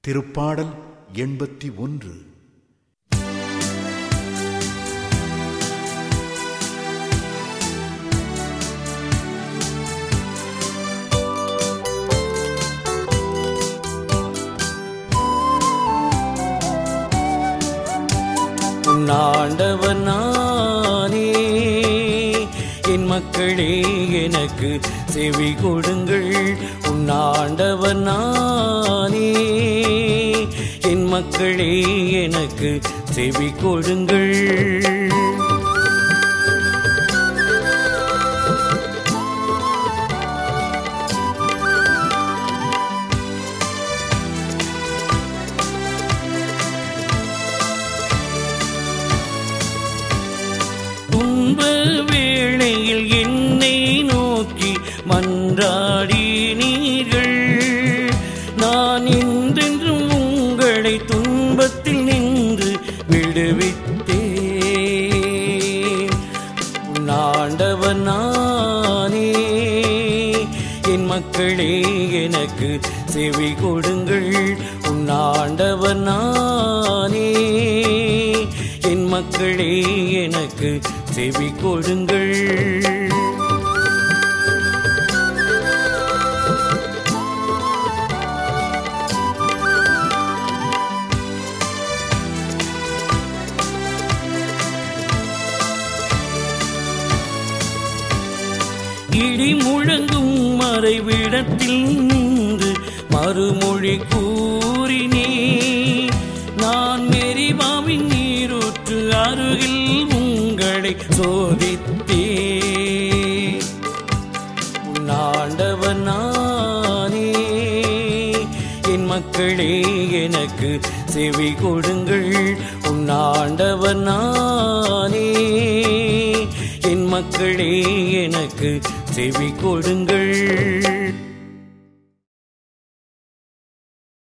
திருப்பாடல் 81. ஆண்டவர் நானே, என் மக்களே எனக்கு செவி கொடுங்கள். ஆண்டவர் நானே, என் மக்களே எனக்கு செவி கொடுங்கள். வேளையில் என்னை நோக்கி மன்றாடினீர்கள். நான் என்றென்றும் உங்களை துன்பத்தில் நின்று விடுவித்தேன். ஆண்டவர் நானே, என் மக்களே எனக்கு செவி கொடுங்கள். ஆண்டவர் நானே, என் மக்களே எனக்கு செவி கொடுங்கள். இடி முழங்கும் மறைவிடத்தில் நின்று மறுமொழி கூறினே. நான் மெரிபாவின் நீரூற்று அருகில் உங்களை சோதித்தே. ஆண்டவர் நானே, என் மக்களே எனக்கு செவி கொடுங்கள். ஆண்டவர் நானே, என் மக்களே எனக்கு செவி கொடுங்கள்.